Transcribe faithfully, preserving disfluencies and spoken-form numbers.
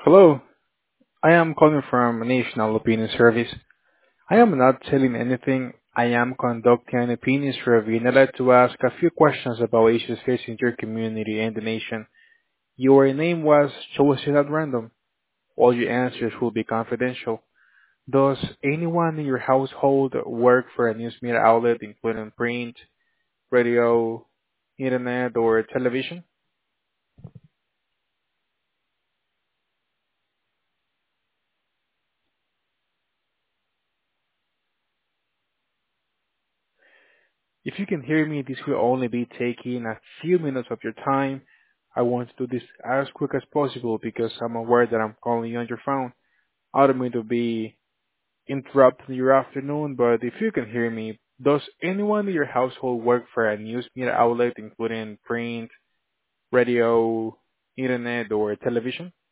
Hello, I am calling from National Opinion Service. I am not telling anything. I am conducting an opinion survey and I'd like to ask a few questions about issues facing your community and the nation. Your name was chosen at random. All your answers will be confidential. Does anyone in your household work for a news media outlet, including print, radio, internet, or television? If you can hear me, this will only be taking a few minutes of your time. I want to do this as quick as possible because I'm aware that I'm calling you on your phone. I don't mean to be interrupting your afternoon, but if you can hear me, does anyone in your household work for a news media outlet, including print, radio, internet, or television?